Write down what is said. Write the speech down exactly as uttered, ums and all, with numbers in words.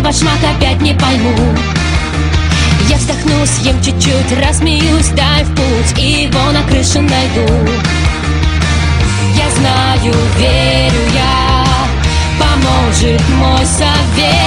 ваш маг опять не пойму. Я вздохну, съем чуть-чуть, рассмеюсь, дай в путь, и его на крыше найду. Я знаю, верю я, поможет мой совет.